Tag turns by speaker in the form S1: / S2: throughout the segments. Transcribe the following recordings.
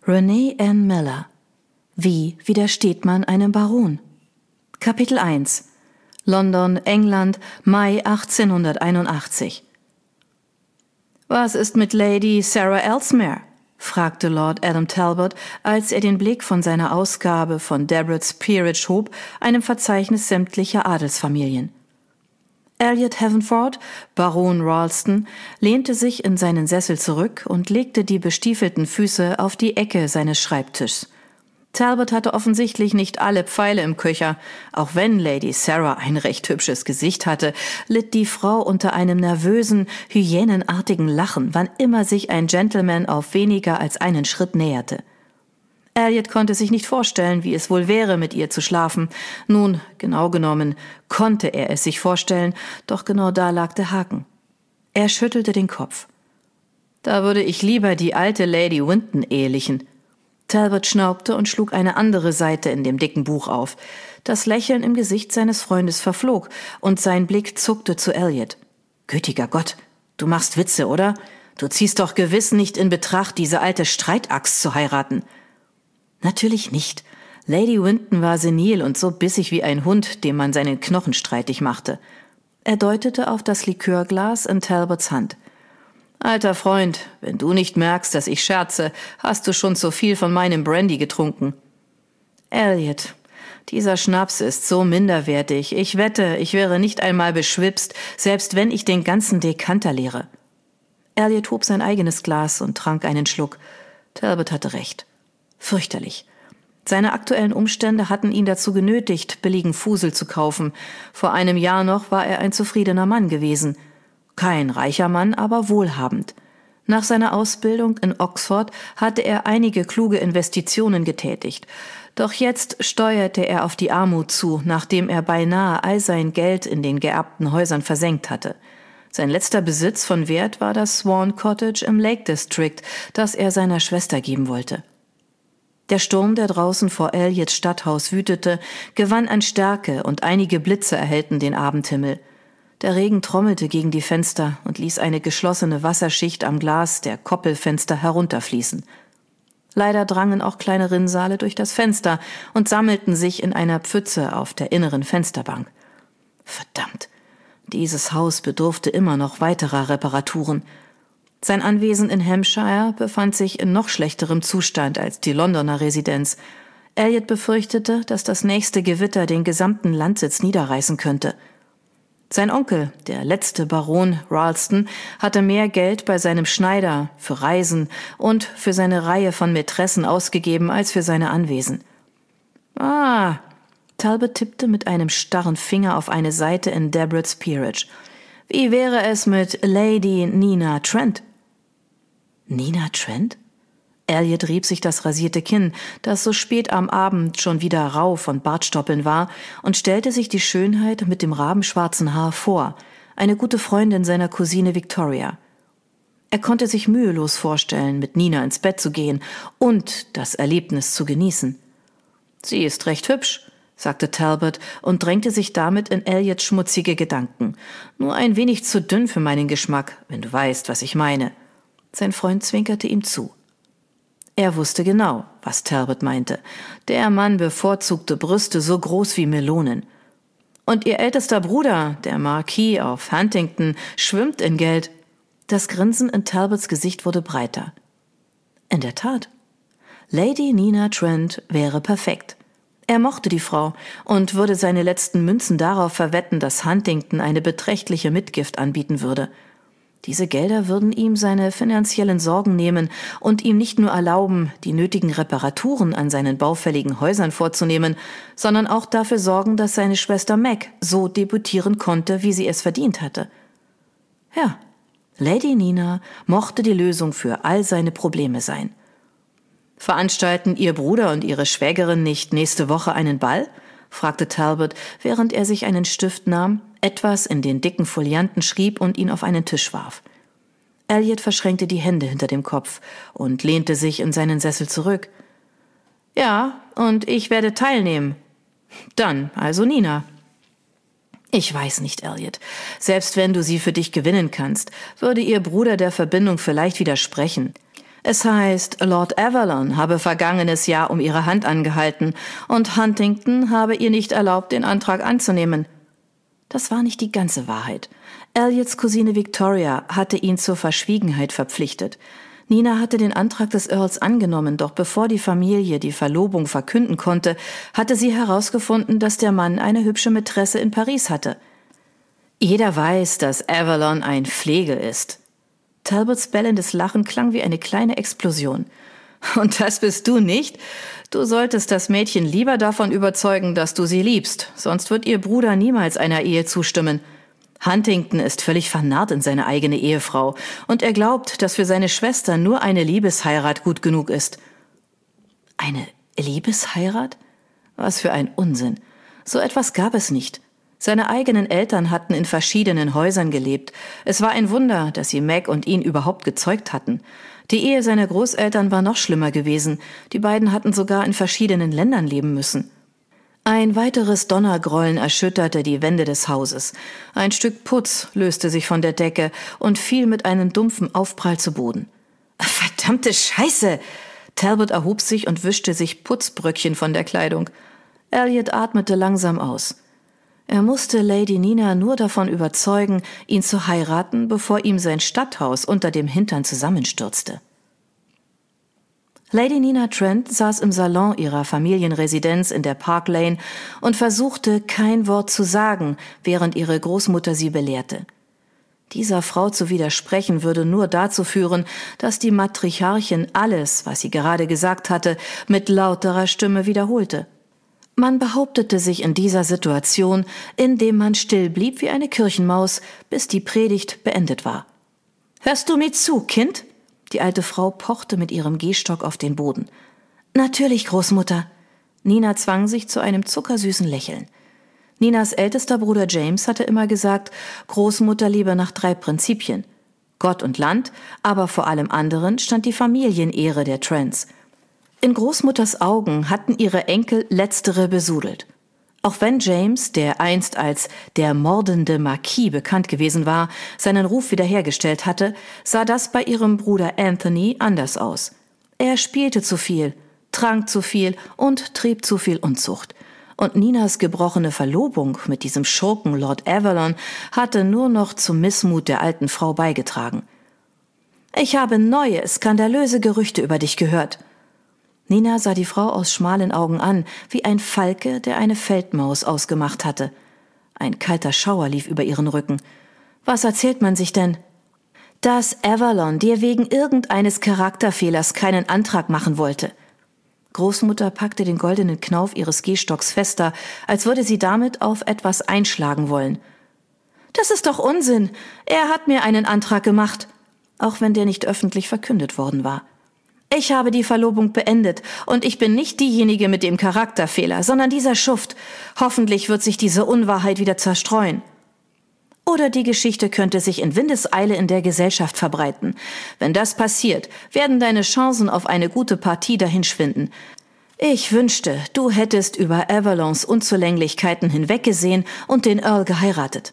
S1: Renée Ann Miller. Wie widersteht man einem Baron? Kapitel 1. London, England, Mai 1881. »Was ist mit Lady Sarah Ellesmere?« fragte Lord Adam Talbot, als er den Blick von seiner Ausgabe von Debrets Peerage hob, einem Verzeichnis sämtlicher Adelsfamilien. Elliot Havenford, Baron Ralston, lehnte sich in seinen Sessel zurück und legte die bestiefelten Füße auf die Ecke seines Schreibtischs. Talbot hatte offensichtlich nicht alle Pfeile im Köcher. Auch wenn Lady Sarah ein recht hübsches Gesicht hatte, litt die Frau unter einem nervösen, hyänenartigen Lachen, wann immer sich ein Gentleman auf weniger als einen Schritt näherte. Elliot konnte sich nicht vorstellen, wie es wohl wäre, mit ihr zu schlafen. Nun, genau genommen, konnte er es sich vorstellen, doch genau da lag der Haken. Er schüttelte den Kopf. Da würde ich lieber die alte Lady Winton ehelichen. Talbot schnaubte und schlug eine andere Seite in dem dicken Buch auf. Das Lächeln im Gesicht seines Freundes verflog und sein Blick zuckte zu Elliot. »Gütiger Gott, du machst Witze, oder? Du ziehst doch gewiss nicht in Betracht, diese alte Streitaxt zu heiraten.« »Natürlich nicht. Lady Winton war senil und so bissig wie ein Hund, dem man seinen Knochen streitig machte.« Er deutete auf das Likörglas in Talbots Hand. »Alter Freund, wenn du nicht merkst, dass ich scherze, hast du schon zu viel von meinem Brandy getrunken.« »Elliot, dieser Schnaps ist so minderwertig. Ich wette, ich wäre nicht einmal beschwipst, selbst wenn ich den ganzen Dekanter leere.« Elliot hob sein eigenes Glas und trank einen Schluck. Talbot hatte recht. Fürchterlich. Seine aktuellen Umstände hatten ihn dazu genötigt, billigen Fusel zu kaufen. Vor einem Jahr noch war er ein zufriedener Mann gewesen. Kein reicher Mann, aber wohlhabend. Nach seiner Ausbildung in Oxford hatte er einige kluge Investitionen getätigt. Doch jetzt steuerte er auf die Armut zu, nachdem er beinahe all sein Geld in den geerbten Häusern versenkt hatte. Sein letzter Besitz von Wert war das Swan Cottage im Lake District, das er seiner Schwester geben wollte. Der Sturm, der draußen vor Elliots Stadthaus wütete, gewann an Stärke und einige Blitze erhellten den Abendhimmel. Der Regen trommelte gegen die Fenster und ließ eine geschlossene Wasserschicht am Glas der Koppelfenster herunterfließen. Leider drangen auch kleine Rinnsale durch das Fenster und sammelten sich in einer Pfütze auf der inneren Fensterbank. Verdammt, dieses Haus bedurfte immer noch weiterer Reparaturen. Sein Anwesen in Hampshire befand sich in noch schlechterem Zustand als die Londoner Residenz. Elliot befürchtete, dass das nächste Gewitter den gesamten Landsitz niederreißen könnte. Sein Onkel, der letzte Baron Ralston, hatte mehr Geld bei seinem Schneider für Reisen und für seine Reihe von Mätressen ausgegeben als für seine Anwesen. »Ah«, Talbot tippte mit einem starren Finger auf eine Seite in Debrets Peerage. »Wie wäre es mit Lady Nina Trent?« »Nina Trent?« Elliot rieb sich das rasierte Kinn, das so spät am Abend schon wieder rau von Bartstoppeln war, und stellte sich die Schönheit mit dem rabenschwarzen Haar vor, eine gute Freundin seiner Cousine Victoria. Er konnte sich mühelos vorstellen, mit Nina ins Bett zu gehen und das Erlebnis zu genießen. »Sie ist recht hübsch«, sagte Talbot und drängte sich damit in Elliots schmutzige Gedanken. »Nur ein wenig zu dünn für meinen Geschmack, wenn du weißt, was ich meine.« Sein Freund zwinkerte ihm zu. Er wusste genau, was Talbot meinte. Der Mann bevorzugte Brüste so groß wie Melonen. »Und ihr ältester Bruder, der Marquis of Huntington, schwimmt in Geld.« Das Grinsen in Talbots Gesicht wurde breiter. In der Tat, Lady Nina Trent wäre perfekt. Er mochte die Frau und würde seine letzten Münzen darauf verwetten, dass Huntington eine beträchtliche Mitgift anbieten würde. Diese Gelder würden ihm seine finanziellen Sorgen nehmen und ihm nicht nur erlauben, die nötigen Reparaturen an seinen baufälligen Häusern vorzunehmen, sondern auch dafür sorgen, dass seine Schwester Meg so debütieren konnte, wie sie es verdient hatte. Ja, Lady Nina mochte die Lösung für all seine Probleme sein. »Veranstalten Ihr Bruder und Ihre Schwägerin nicht nächste Woche einen Ball?« fragte Talbot, während er sich einen Stift nahm, etwas in den dicken Folianten schrieb und ihn auf einen Tisch warf. Elliot verschränkte die Hände hinter dem Kopf und lehnte sich in seinen Sessel zurück. »Ja, und ich werde teilnehmen.« »Dann also Nina.« »Ich weiß nicht, Elliot. Selbst wenn du sie für dich gewinnen kannst, würde ihr Bruder der Verbindung vielleicht widersprechen. Es heißt, Lord Avalon habe vergangenes Jahr um ihre Hand angehalten und Huntington habe ihr nicht erlaubt, den Antrag anzunehmen. Das war nicht die ganze Wahrheit. Elliots Cousine Victoria hatte ihn zur Verschwiegenheit verpflichtet. Nina hatte den Antrag des Earls angenommen, doch bevor die Familie die Verlobung verkünden konnte, hatte sie herausgefunden, dass der Mann eine hübsche Mätresse in Paris hatte. Jeder weiß, dass Avalon ein Flegel ist. Talbots bellendes Lachen klang wie eine kleine Explosion. Und das bist du nicht? Du solltest das Mädchen lieber davon überzeugen, dass du sie liebst, sonst wird ihr Bruder niemals einer Ehe zustimmen. Huntington ist völlig vernarrt in seine eigene Ehefrau und er glaubt, dass für seine Schwester nur eine Liebesheirat gut genug ist. Eine Liebesheirat? Was für ein Unsinn. So etwas gab es nicht. Seine eigenen Eltern hatten in verschiedenen Häusern gelebt. Es war ein Wunder, dass sie Meg und ihn überhaupt gezeugt hatten. Die Ehe seiner Großeltern war noch schlimmer gewesen. Die beiden hatten sogar in verschiedenen Ländern leben müssen. Ein weiteres Donnergrollen erschütterte die Wände des Hauses. Ein Stück Putz löste sich von der Decke und fiel mit einem dumpfen Aufprall zu Boden. »Verdammte Scheiße!« Talbot erhob sich und wischte sich Putzbröckchen von der Kleidung. Elliot atmete langsam aus. Er musste Lady Nina nur davon überzeugen, ihn zu heiraten, bevor ihm sein Stadthaus unter dem Hintern zusammenstürzte. Lady Nina Trent saß im Salon ihrer Familienresidenz in der Park Lane und versuchte, kein Wort zu sagen, während ihre Großmutter sie belehrte. Dieser Frau zu widersprechen würde nur dazu führen, dass die Matriarchin alles, was sie gerade gesagt hatte, mit lauterer Stimme wiederholte. Man behauptete sich in dieser Situation, indem man still blieb wie eine Kirchenmaus, bis die Predigt beendet war. »Hörst du mir zu, Kind?« Die alte Frau pochte mit ihrem Gehstock auf den Boden. »Natürlich, Großmutter.« Nina zwang sich zu einem zuckersüßen Lächeln. Ninas ältester Bruder James hatte immer gesagt, Großmutter liebe nach 3 Prinzipien. Gott und Land, aber vor allem anderen stand die Familienehre der Trents. In Großmutters Augen hatten ihre Enkel letztere besudelt. Auch wenn James, der einst als der mordende Marquis bekannt gewesen war, seinen Ruf wiederhergestellt hatte, sah das bei ihrem Bruder Anthony anders aus. Er spielte zu viel, trank zu viel und trieb zu viel Unzucht. Und Ninas gebrochene Verlobung mit diesem Schurken Lord Avalon hatte nur noch zum Missmut der alten Frau beigetragen. »Ich habe neue, skandalöse Gerüchte über dich gehört.« Nina sah die Frau aus schmalen Augen an, wie ein Falke, der eine Feldmaus ausgemacht hatte. Ein kalter Schauer lief über ihren Rücken. »Was erzählt man sich denn?« »Dass Avalon dir wegen irgendeines Charakterfehlers keinen Antrag machen wollte.« Großmutter packte den goldenen Knauf ihres Gehstocks fester, als würde sie damit auf etwas einschlagen wollen. »Das ist doch Unsinn. Er hat mir einen Antrag gemacht.« Auch wenn der nicht öffentlich verkündet worden war. »Ich habe die Verlobung beendet und ich bin nicht diejenige mit dem Charakterfehler, sondern dieser Schuft. Hoffentlich wird sich diese Unwahrheit wieder zerstreuen. Oder die Geschichte könnte sich in Windeseile in der Gesellschaft verbreiten. Wenn das passiert, werden deine Chancen auf eine gute Partie dahinschwinden. Ich wünschte, du hättest über Avalons Unzulänglichkeiten hinweggesehen und den Earl geheiratet.«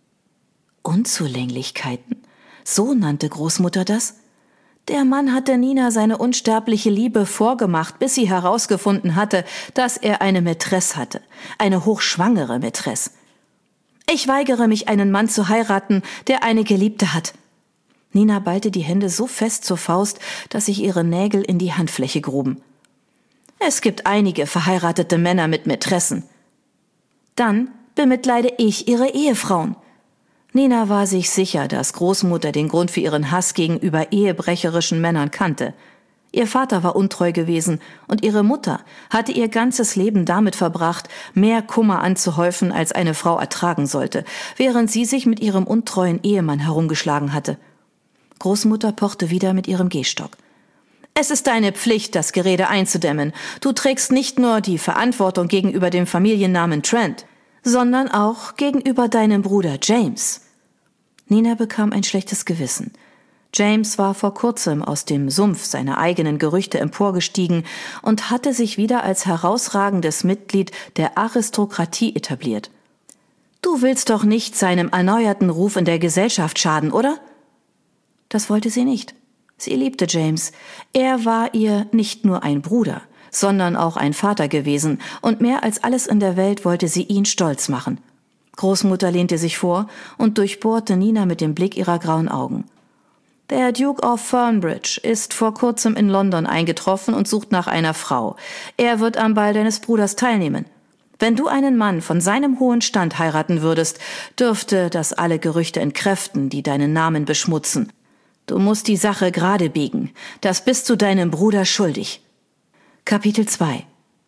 S1: Unzulänglichkeiten? So nannte Großmutter das? Der Mann hatte Nina seine unsterbliche Liebe vorgemacht, bis sie herausgefunden hatte, dass er eine Mätresse hatte, eine hochschwangere Mätresse. »Ich weigere mich, einen Mann zu heiraten, der eine Geliebte hat.« Nina ballte die Hände so fest zur Faust, dass sich ihre Nägel in die Handfläche gruben. »Es gibt einige verheiratete Männer mit Mätressen.« »Dann bemitleide ich ihre Ehefrauen.« Nina war sich sicher, dass Großmutter den Grund für ihren Hass gegenüber ehebrecherischen Männern kannte. Ihr Vater war untreu gewesen und ihre Mutter hatte ihr ganzes Leben damit verbracht, mehr Kummer anzuhäufen, als eine Frau ertragen sollte, während sie sich mit ihrem untreuen Ehemann herumgeschlagen hatte. Großmutter pochte wieder mit ihrem Gehstock. »Es ist deine Pflicht, das Gerede einzudämmen. Du trägst nicht nur die Verantwortung gegenüber dem Familiennamen Trent, sondern auch gegenüber deinem Bruder James.« Nina bekam ein schlechtes Gewissen. James war vor kurzem aus dem Sumpf seiner eigenen Gerüchte emporgestiegen und hatte sich wieder als herausragendes Mitglied der Aristokratie etabliert. »Du willst doch nicht seinem erneuerten Ruf in der Gesellschaft schaden, oder?« Das wollte sie nicht. Sie liebte James. Er war ihr nicht nur ein Bruder, sondern auch ein Vater gewesen, und mehr als alles in der Welt wollte sie ihn stolz machen. Großmutter lehnte sich vor und durchbohrte Nina mit dem Blick ihrer grauen Augen. Der Duke of Fernbridge ist vor kurzem in London eingetroffen und sucht nach einer Frau. Er wird am Ball deines Bruders teilnehmen. Wenn du einen Mann von seinem hohen Stand heiraten würdest, dürfte das alle Gerüchte entkräften, die deinen Namen beschmutzen. Du musst die Sache gerade biegen. Das bist du deinem Bruder schuldig. Kapitel 2.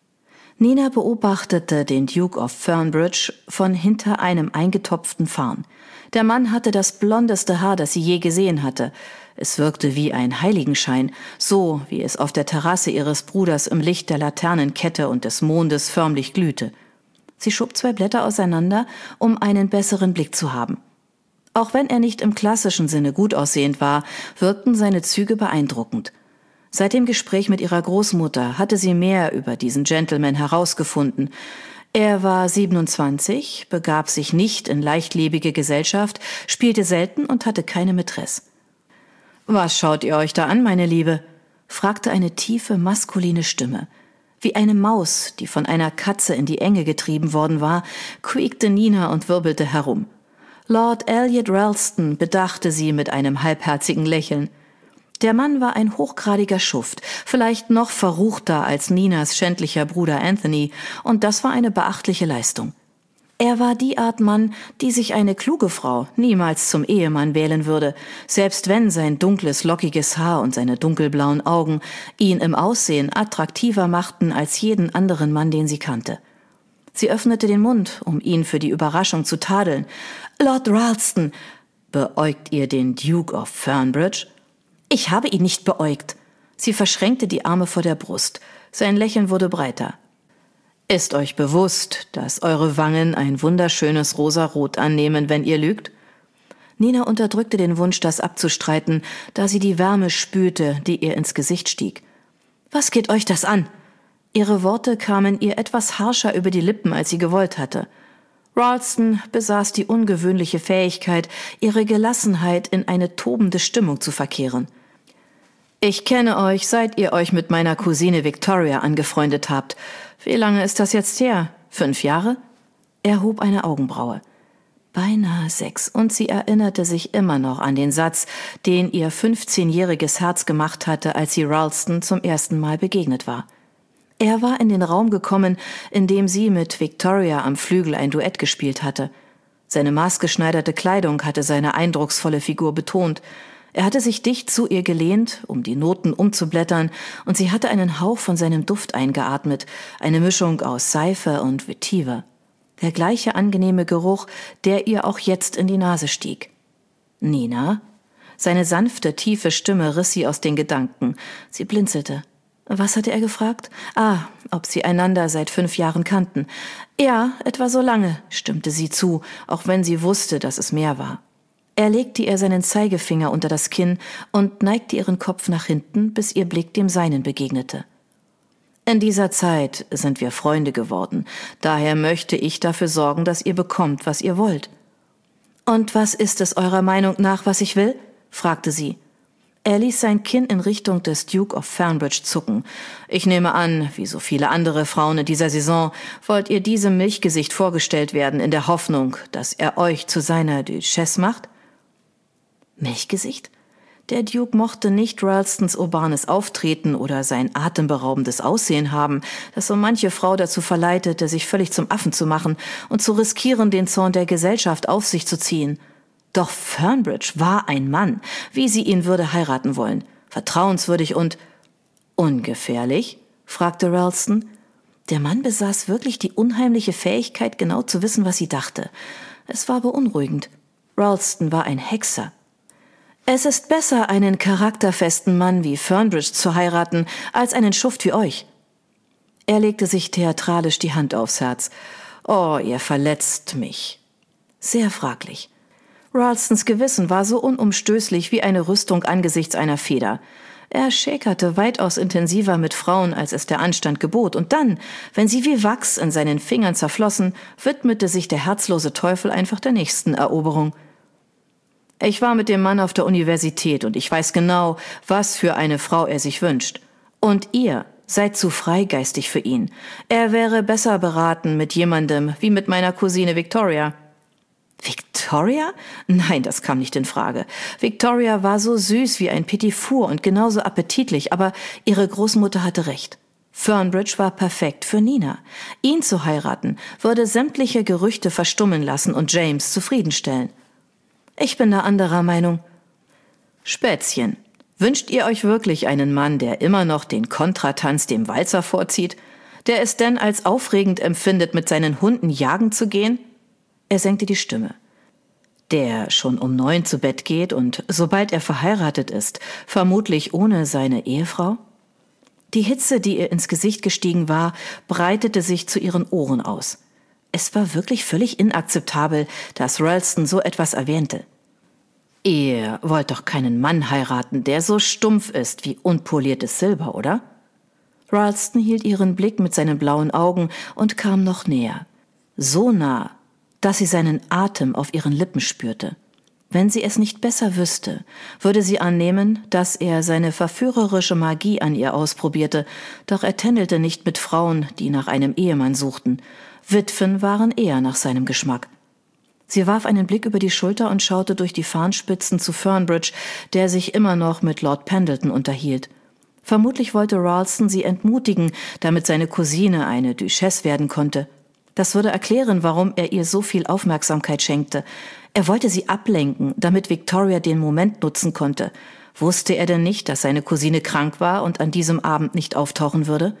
S1: Nina beobachtete den Duke of Fernbridge von hinter einem eingetopften Farn. Der Mann hatte das blondeste Haar, das sie je gesehen hatte. Es wirkte wie ein Heiligenschein, so wie es auf der Terrasse ihres Bruders im Licht der Laternenkette und des Mondes förmlich glühte. Sie schob 2 Blätter auseinander, um einen besseren Blick zu haben. Auch wenn er nicht im klassischen Sinne gut aussehend war, wirkten seine Züge beeindruckend. Seit dem Gespräch mit ihrer Großmutter hatte sie mehr über diesen Gentleman herausgefunden. Er war 27, begab sich nicht in leichtlebige Gesellschaft, spielte selten und hatte keine Mätresse. »Was schaut ihr euch da an, meine Liebe?« fragte eine tiefe, maskuline Stimme. Wie eine Maus, die von einer Katze in die Enge getrieben worden war, quiekte Nina und wirbelte herum. Lord Elliot Ralston bedachte sie mit einem halbherzigen Lächeln. Der Mann war ein hochgradiger Schuft, vielleicht noch verruchter als Ninas schändlicher Bruder Anthony, und das war eine beachtliche Leistung. Er war die Art Mann, die sich eine kluge Frau niemals zum Ehemann wählen würde, selbst wenn sein dunkles, lockiges Haar und seine dunkelblauen Augen ihn im Aussehen attraktiver machten als jeden anderen Mann, den sie kannte. Sie öffnete den Mund, um ihn für die Überraschung zu tadeln. »Lord Ralston, beäugt ihr den Duke of Fernbridge?« »Ich habe ihn nicht beäugt.« Sie verschränkte die Arme vor der Brust. Sein Lächeln wurde breiter. »Ist euch bewusst, dass eure Wangen ein wunderschönes Rosarot annehmen, wenn ihr lügt?« Nina unterdrückte den Wunsch, das abzustreiten, da sie die Wärme spürte, die ihr ins Gesicht stieg. »Was geht euch das an?« Ihre Worte kamen ihr etwas harscher über die Lippen, als sie gewollt hatte. Ralston besaß die ungewöhnliche Fähigkeit, ihre Gelassenheit in eine tobende Stimmung zu verkehren. »Ich kenne euch, seit ihr euch mit meiner Cousine Victoria angefreundet habt. Wie lange ist das jetzt her? 5 Jahre?« Er hob eine Augenbraue. Beinahe 6, und sie erinnerte sich immer noch an den Satz, den ihr 15-jähriges Herz gemacht hatte, als sie Ralston zum ersten Mal begegnet war. Er war in den Raum gekommen, in dem sie mit Victoria am Flügel ein Duett gespielt hatte. Seine maßgeschneiderte Kleidung hatte seine eindrucksvolle Figur betont. Er hatte sich dicht zu ihr gelehnt, um die Noten umzublättern, und sie hatte einen Hauch von seinem Duft eingeatmet, eine Mischung aus Seife und Vetiver. Der gleiche angenehme Geruch, der ihr auch jetzt in die Nase stieg. »Nina?« Seine sanfte, tiefe Stimme riss sie aus den Gedanken. Sie blinzelte. Was hatte er gefragt? Ob sie einander seit 5 Jahren kannten. Ja, etwa so lange, stimmte sie zu, auch wenn sie wusste, dass es mehr war. Er legte ihr seinen Zeigefinger unter das Kinn und neigte ihren Kopf nach hinten, bis ihr Blick dem seinen begegnete. »In dieser Zeit sind wir Freunde geworden. Daher möchte ich dafür sorgen, dass ihr bekommt, was ihr wollt.« »Und was ist es eurer Meinung nach, was ich will?« fragte sie. Er ließ sein Kinn in Richtung des Duke of Fernbridge zucken. »Ich nehme an, wie so viele andere Frauen in dieser Saison, wollt ihr diesem Milchgesicht vorgestellt werden, in der Hoffnung, dass er euch zu seiner Duchesse macht?« Milchgesicht? Der Duke mochte nicht Ralstons urbanes Auftreten oder sein atemberaubendes Aussehen haben, das so manche Frau dazu verleitete, sich völlig zum Affen zu machen und zu riskieren, den Zorn der Gesellschaft auf sich zu ziehen. Doch Fernbridge war ein Mann, wie sie ihn würde heiraten wollen. Vertrauenswürdig und ungefährlich? Fragte Ralston. Der Mann besaß wirklich die unheimliche Fähigkeit, genau zu wissen, was sie dachte. Es war beunruhigend. Ralston war ein Hexer. Es ist besser, einen charakterfesten Mann wie Fernbridge zu heiraten, als einen Schuft wie euch. Er legte sich theatralisch die Hand aufs Herz. »Oh, ihr verletzt mich.« Sehr fraglich. Ralstons Gewissen war so unumstößlich wie eine Rüstung angesichts einer Feder. Er schäkerte weitaus intensiver mit Frauen, als es der Anstand gebot, und dann, wenn sie wie Wachs in seinen Fingern zerflossen, widmete sich der herzlose Teufel einfach der nächsten Eroberung. Ich war mit dem Mann auf der Universität und ich weiß genau, was für eine Frau er sich wünscht. Und ihr seid zu freigeistig für ihn. Er wäre besser beraten mit jemandem wie mit meiner Cousine Victoria. Victoria? Nein, das kam nicht in Frage. Victoria war so süß wie ein Petit Four und genauso appetitlich, aber ihre Großmutter hatte recht. Fernbridge war perfekt für Nina. Ihn zu heiraten, würde sämtliche Gerüchte verstummen lassen und James zufriedenstellen. Ich bin da anderer Meinung. Spätzchen, wünscht ihr euch wirklich einen Mann, der immer noch den Kontratanz dem Walzer vorzieht, der es denn als aufregend empfindet, mit seinen Hunden jagen zu gehen? Er senkte die Stimme. Der schon um 9 zu Bett geht und, sobald er verheiratet ist, vermutlich ohne seine Ehefrau? Die Hitze, die ihr ins Gesicht gestiegen war, breitete sich zu ihren Ohren aus. Es war wirklich völlig inakzeptabel, dass Ralston so etwas erwähnte. Ihr wollt doch keinen Mann heiraten, der so stumpf ist wie unpoliertes Silber, oder? Ralston hielt ihren Blick mit seinen blauen Augen und kam noch näher. So nah, dass sie seinen Atem auf ihren Lippen spürte. Wenn sie es nicht besser wüsste, würde sie annehmen, dass er seine verführerische Magie an ihr ausprobierte, doch er tändelte nicht mit Frauen, die nach einem Ehemann suchten. Witwen waren eher nach seinem Geschmack. Sie warf einen Blick über die Schulter und schaute durch die Farnspitzen zu Fernbridge, der sich immer noch mit Lord Pendleton unterhielt. Vermutlich wollte Ralston sie entmutigen, damit seine Cousine eine Duchesse werden konnte. Das würde erklären, warum er ihr so viel Aufmerksamkeit schenkte. Er wollte sie ablenken, damit Victoria den Moment nutzen konnte. Wusste er denn nicht, dass seine Cousine krank war und an diesem Abend nicht auftauchen würde?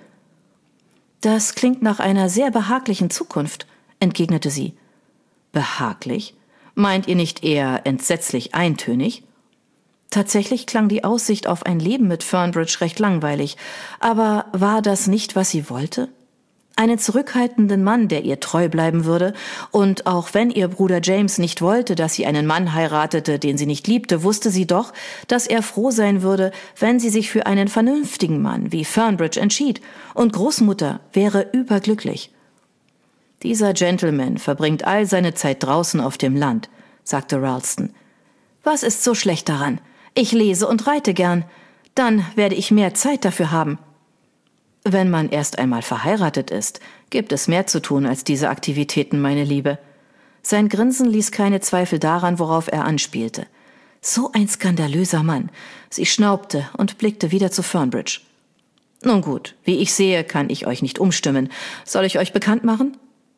S1: Das klingt nach einer sehr behaglichen Zukunft, entgegnete sie. Behaglich? Meint ihr nicht eher entsetzlich eintönig? Tatsächlich klang die Aussicht auf ein Leben mit Fernbridge recht langweilig. Aber war das nicht, was sie wollte? Einen zurückhaltenden Mann, der ihr treu bleiben würde, und auch wenn ihr Bruder James nicht wollte, dass sie einen Mann heiratete, den sie nicht liebte, wusste sie doch, dass er froh sein würde, wenn sie sich für einen vernünftigen Mann wie Fernbridge entschied, und Großmutter wäre überglücklich. Dieser Gentleman verbringt all seine Zeit draußen auf dem Land, sagte Ralston. Was ist so schlecht daran? Ich lese und reite gern. Dann werde ich mehr Zeit dafür haben. Wenn man erst einmal verheiratet ist, gibt es mehr zu tun als diese Aktivitäten, meine Liebe. Sein Grinsen ließ keine Zweifel daran, worauf er anspielte. So ein skandalöser Mann. Sie schnaubte und blickte wieder zu Fernbridge. Nun gut, wie ich sehe, kann ich euch nicht umstimmen. Soll ich euch bekannt machen?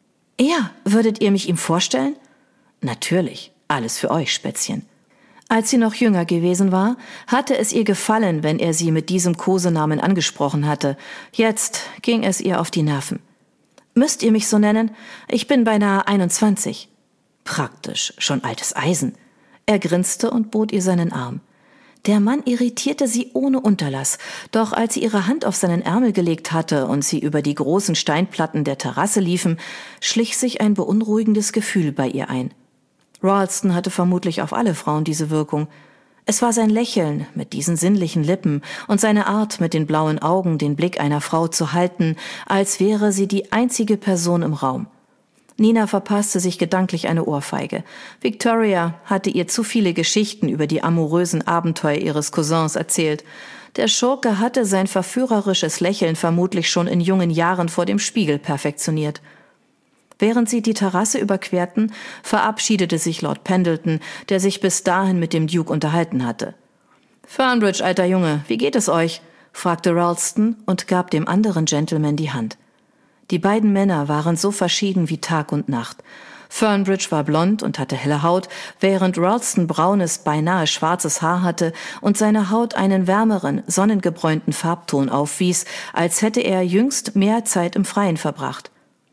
S1: Ja, würdet ihr mich ihm vorstellen? Natürlich, alles für euch, Spätzchen. Als sie noch jünger gewesen war, hatte es ihr gefallen, wenn er sie mit diesem Kosenamen angesprochen hatte. Jetzt ging es ihr auf die Nerven. Müsst ihr mich so nennen? Ich bin beinahe 21. Praktisch, schon altes Eisen. Er grinste und bot ihr seinen Arm. Der Mann irritierte sie ohne Unterlass, doch als sie ihre Hand auf seinen Ärmel gelegt hatte und sie über die großen Steinplatten der Terrasse liefen, schlich sich ein beunruhigendes Gefühl bei ihr ein. Ralston hatte vermutlich auf alle Frauen diese Wirkung. Es war sein Lächeln mit diesen sinnlichen Lippen und seine Art, mit den blauen Augen den Blick einer Frau zu halten, als wäre sie die einzige Person im Raum. Nina verpasste sich gedanklich eine Ohrfeige. Victoria hatte ihr zu viele Geschichten über die amourösen Abenteuer ihres Cousins erzählt. Der Schurke hatte sein verführerisches Lächeln vermutlich schon in jungen Jahren vor dem Spiegel perfektioniert. Während sie die Terrasse überquerten, verabschiedete sich Lord Pendleton, der sich bis dahin mit dem Duke unterhalten hatte. »Fernbridge, alter Junge, wie geht es euch?« fragte Ralston und gab dem anderen Gentleman die Hand. Die beiden Männer waren so verschieden wie Tag und Nacht. Fernbridge war blond und hatte helle Haut, während Ralston braunes, beinahe schwarzes Haar hatte und seine Haut einen wärmeren, sonnengebräunten Farbton aufwies, als hätte er jüngst mehr Zeit im Freien verbracht.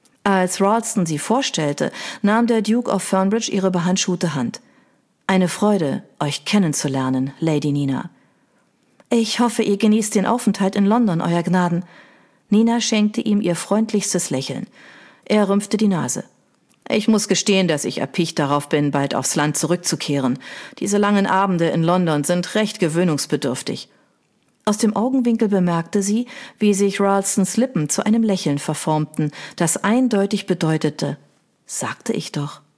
S1: Als Ralston sie vorstellte, nahm der Duke auf Fernbridge ihre behandschuhte Hand. »Eine Freude, euch kennenzulernen, Lady Nina.« »Ich hoffe, ihr genießt den Aufenthalt in London, Euer Gnaden.« Nina schenkte ihm ihr freundlichstes Lächeln. Er rümpfte die Nase. »Ich muss gestehen, dass ich erpicht darauf bin, bald aufs Land zurückzukehren. Diese langen Abende in London sind recht gewöhnungsbedürftig.« Aus dem Augenwinkel bemerkte sie, wie sich Ralstons Lippen zu einem Lächeln verformten, das eindeutig bedeutete: »Sagte ich doch.«